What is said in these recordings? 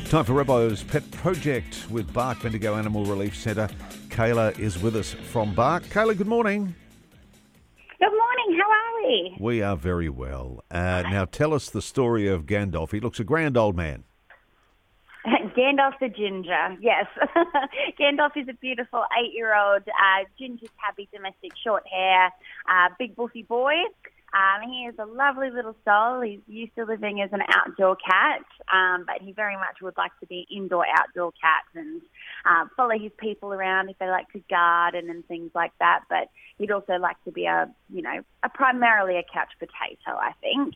Time for Rebbo's Pet Project with Bark Bendigo Animal Relief Centre. Kayla is with us from Bark. Kayla, good morning. Good morning. How are we? We are very well. Now tell us the story of Gandalf. He looks a grand old man. Gandalf the ginger, yes. Gandalf is a beautiful 8-year-old ginger tabby domestic short hair, big buffy boy. He is a lovely little soul. He's used to living as an outdoor cat, but he very much would like to be indoor-outdoor cat and follow his people around if they like to garden and things like that. But he'd also like to be a primarily a couch potato, I think.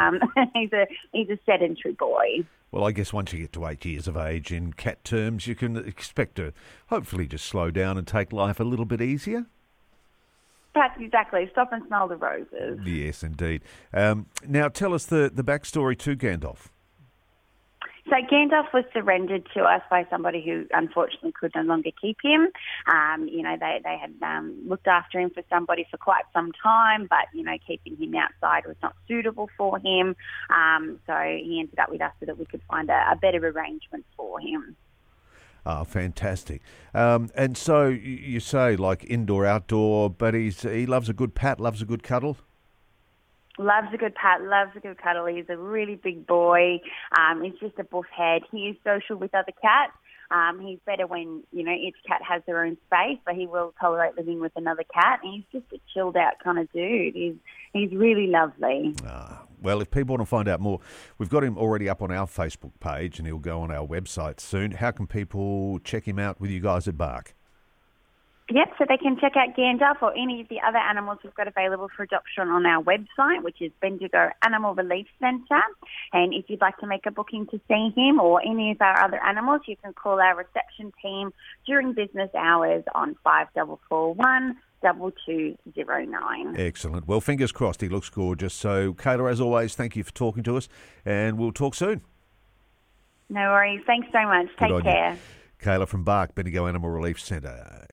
He's a sedentary boy. Well, I guess once you get to 8 years of age, in cat terms, you can expect to hopefully just slow down and take life a little bit easier. That's exactly. Stop and smell the roses. Yes, indeed. Now, tell us the backstory to Gandalf. So Gandalf was surrendered to us by somebody who unfortunately could no longer keep him. They had looked after him for somebody for quite some time, but, keeping him outside was not suitable for him. So he ended up with us so that we could find a better arrangement for him. Oh, fantastic. And so you say, like, indoor, outdoor, but he loves a good pat, loves a good cuddle? Loves a good pat, loves a good cuddle. He's a really big boy. He's just a buff head. He is social with other cats. He's better when, each cat has their own space, but he will tolerate living with another cat. And he's just a chilled out kind of dude. He's really lovely. Well, if people want to find out more, we've got him already up on our Facebook page and he'll go on our website soon. How can people check him out with you guys at Bark? Yep, so they can check out Gandalf or any of the other animals we've got available for adoption on our website, which is Bendigo Animal Relief Centre. And if you'd like to make a booking to see him or any of our other animals, you can call our reception team during business hours on 5441 2209. Excellent. Well, fingers crossed, he looks gorgeous. So, Kayla, as always, thank you for talking to us, and we'll talk soon. No worries. Thanks so much. Take care. Kayla from Bark, Bendigo Animal Relief Centre.